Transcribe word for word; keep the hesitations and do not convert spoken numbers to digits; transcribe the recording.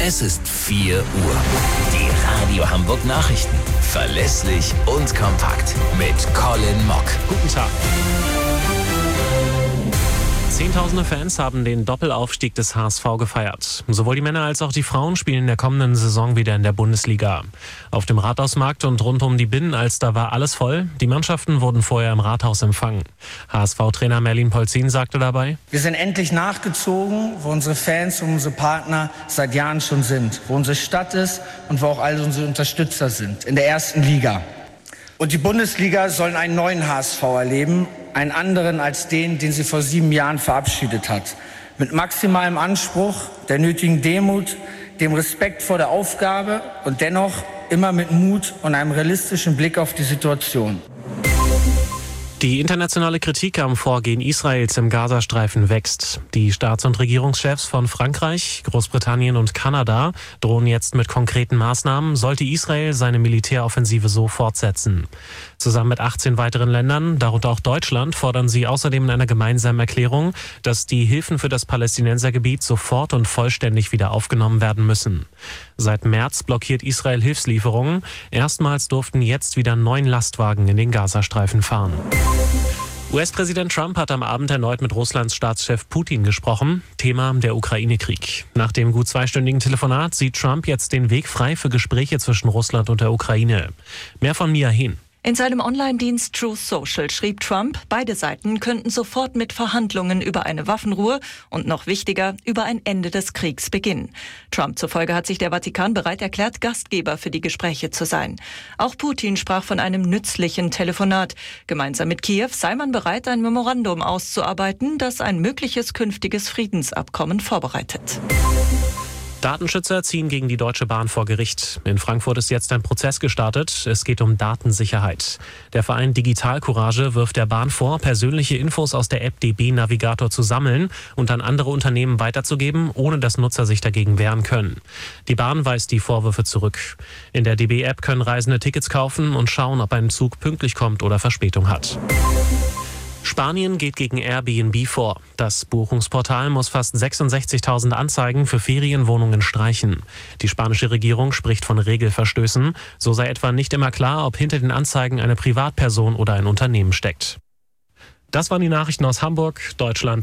Es ist vier Uhr. Die Radio Hamburg Nachrichten. Verlässlich und kompakt. Mit Colin Mock. Guten Tag. Zehntausende Fans haben den Doppelaufstieg des H S V gefeiert. Sowohl die Männer als auch die Frauen spielen in der kommenden Saison wieder in der Bundesliga. Auf dem Rathausmarkt und rund um die Binnenalster war alles voll. Die Mannschaften wurden vorher im Rathaus empfangen. H S V-Trainer Merlin Polzin sagte dabei: Wir sind endlich nachgezogen, wo unsere Fans und unsere Partner seit Jahren schon sind. Wo unsere Stadt ist und wo auch all unsere Unterstützer sind. In der ersten Liga. Und die Bundesliga soll einen neuen H S V erleben. Einen anderen als den, den sie vor sieben Jahren verabschiedet hat. Mit maximalem Anspruch, der nötigen Demut, dem Respekt vor der Aufgabe und dennoch immer mit Mut und einem realistischen Blick auf die Situation. Die internationale Kritik am Vorgehen Israels im Gazastreifen wächst. Die Staats- und Regierungschefs von Frankreich, Großbritannien und Kanada drohen jetzt mit konkreten Maßnahmen, sollte Israel seine Militäroffensive so fortsetzen. Zusammen mit achtzehn weiteren Ländern, darunter auch Deutschland, fordern sie außerdem in einer gemeinsamen Erklärung, dass die Hilfen für das Palästinensergebiet sofort und vollständig wieder aufgenommen werden müssen. Seit März blockiert Israel Hilfslieferungen. Erstmals durften jetzt wieder neun Lastwagen in den Gazastreifen fahren. U S-Präsident Trump hat am Abend erneut mit Russlands Staatschef Putin gesprochen. Thema der Ukraine-Krieg. Nach dem gut zweistündigen Telefonat sieht Trump jetzt den Weg frei für Gespräche zwischen Russland und der Ukraine. Mehr von Mia Hehn. In seinem Online-Dienst Truth Social schrieb Trump, beide Seiten könnten sofort mit Verhandlungen über eine Waffenruhe und noch wichtiger, über ein Ende des Kriegs beginnen. Trump zufolge hat sich der Vatikan bereit erklärt, Gastgeber für die Gespräche zu sein. Auch Putin sprach von einem nützlichen Telefonat. Gemeinsam mit Kiew sei man bereit, ein Memorandum auszuarbeiten, das ein mögliches künftiges Friedensabkommen vorbereitet. Datenschützer ziehen gegen die Deutsche Bahn vor Gericht. In Frankfurt ist jetzt ein Prozess gestartet. Es geht um Datensicherheit. Der Verein Digital Courage wirft der Bahn vor, persönliche Infos aus der App D B Navigator zu sammeln und an andere Unternehmen weiterzugeben, ohne dass Nutzer sich dagegen wehren können. Die Bahn weist die Vorwürfe zurück. In der D B-App können Reisende Tickets kaufen und schauen, ob ein Zug pünktlich kommt oder Verspätung hat. Spanien geht gegen Airbnb vor. Das Buchungsportal muss fast sechsundsechzigtausend Anzeigen für Ferienwohnungen streichen. Die spanische Regierung spricht von Regelverstößen. So sei etwa nicht immer klar, ob hinter den Anzeigen eine Privatperson oder ein Unternehmen steckt. Das waren die Nachrichten aus Hamburg, Deutschland.